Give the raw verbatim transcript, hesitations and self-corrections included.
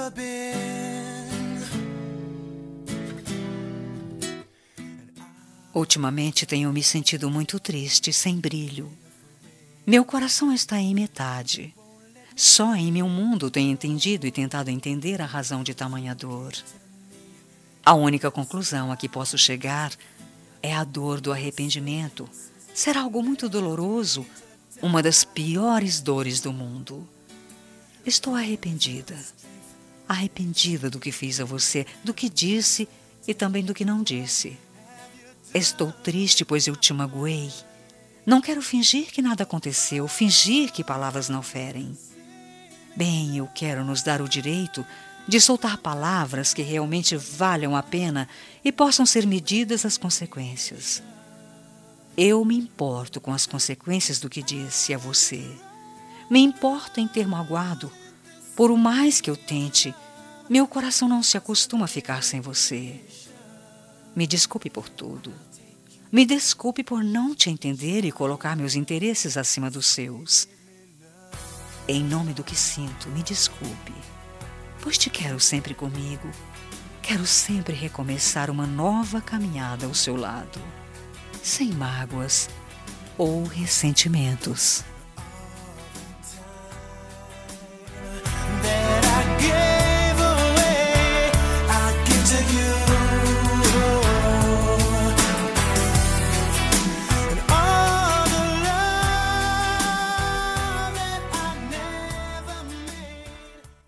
ever been. Ultimamente tenho me sentido muito triste, sem brilho. Meu coração está em metade. Só em meu mundo tenho entendido e tentado entender a razão de tamanha dor. A única conclusão a que posso chegar é a dor do arrependimento. Será algo muito doloroso, uma das piores dores do mundo. Estou arrependida. Arrependida do que fiz a você, do que disse e também do que não disse. Estou triste, pois eu te magoei. Não quero fingir que nada aconteceu, fingir que palavras não ferem. Bem, eu quero nos dar o direito de soltar palavras que realmente valham a pena e possam ser medidas as consequências. Eu me importo com as consequências do que disse a você. Me importo em ter magoado. Por o mais que eu tente, meu coração não se acostuma a ficar sem você. Me desculpe por tudo. Me desculpe por não te entender e colocar meus interesses acima dos seus. Em nome do que sinto, me desculpe, pois te quero sempre comigo. Quero sempre recomeçar uma nova caminhada ao seu lado, sem mágoas ou ressentimentos.